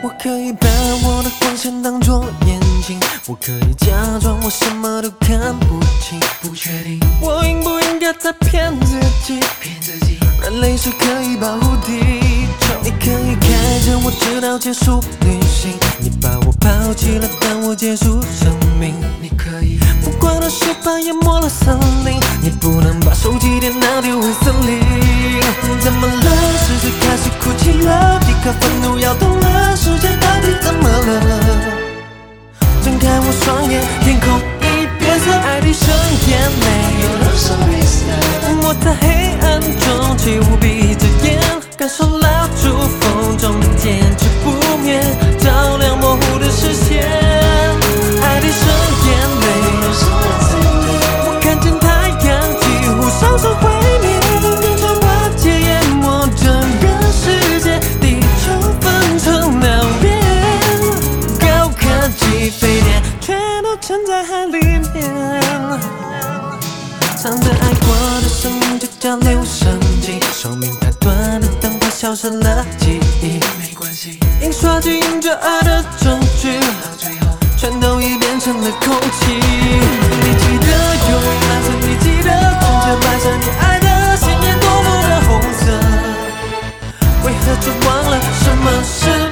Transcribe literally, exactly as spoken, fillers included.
我可以把我的光线当作眼睛，我可以假装我什么都看不清。不确定我应不应该再骗自己，骗自己，人类是可以保护地球。你可以开着我直到结束旅行，你把我抛弃了，但我结束生命。你可以不管的失败淹没了森林，你不能把手机电脑丢回森林。怎么了？世界开始哭泣了，一颗愤怒摇动了，世界到底怎么了？睁开我双眼，天空已变色，爱的盛宴没有人手比赛。我在黑暗中起舞闭着眼，感受蜡烛风中的坚持不灭，照亮模糊的视线。爱的盛宴没有什么最美，我看见太阳几乎双手毁灭，变成瓦解淹没整个世界，地球分成两边，高科技飞碟全都沉在海里面。藏着爱过的生命就叫留声机，寿命太短的灯泡消失了记忆，没关系。印刷机印着爱的证据，到最后全都已变成了空气。你记得有蓝色，你记得纯洁白色，你爱的鲜艳夺目的红色，为何就忘了什么是